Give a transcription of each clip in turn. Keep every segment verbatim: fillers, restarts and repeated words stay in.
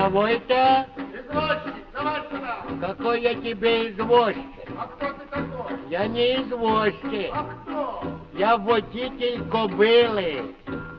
Кого это? Извозчик, давай сюда. Какой я тебе извозчик? А кто ты такой? Я не извозчик. А кто? Я водитель кобылы.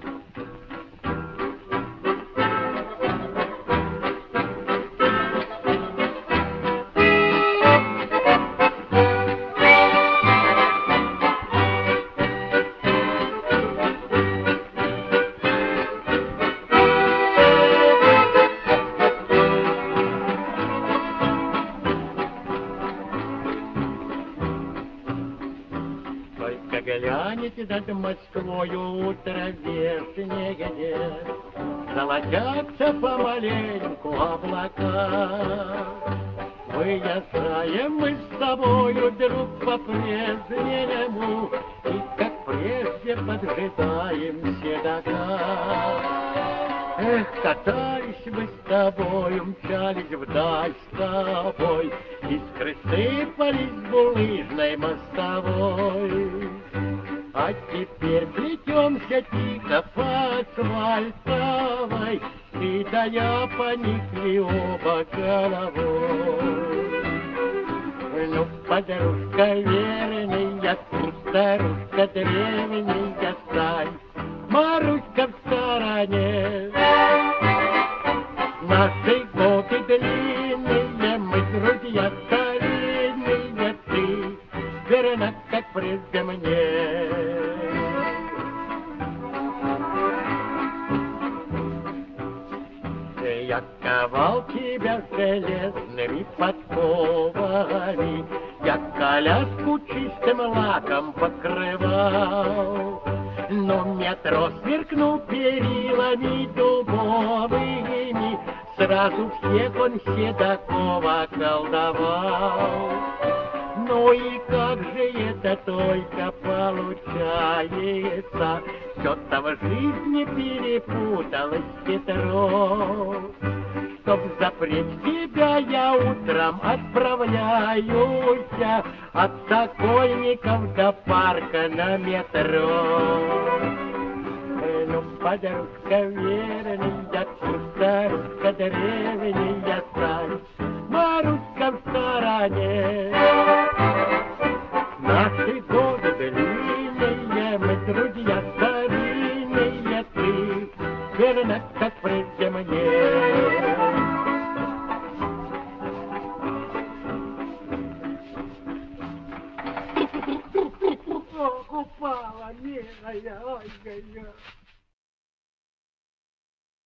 Только глянете над Москвою утро вешнее где, золотятся помаленьку облака. Выезжаем мы с тобою, друг, по-прежнему, и как прежде поджидаем седока. Эх, катались мы с тобою, мчались вдаль с тобой, искры сыпались с булыжной мостовой. А теперь плетемся тихо по асфальтовой, ты да я поникли оба головой. Ну, подружка верная, тут старушка древняя, стань, Маруська в стороне. Наши годы длинные, мы друзья старинные, ты верна, как прежде мне. Я ковал тебя железными подковами, я коляску чистым лаком покрывал. Но метро сверкнул перилами дубовыми, сразу всех он седокова колдовал. Ну и как же это только получается, все-то в жизни перепуталось хитро. Чтоб запреть тебя, я утром отправляюсь от Сокольников до парка на метро. Ну, подружка верная, старушка древняя, стань, Маруська в стороне. Наши годы длинные, мы друзья старинные, ты верна, как прежде мне. Ох, упала, милая, ой-ой-ой.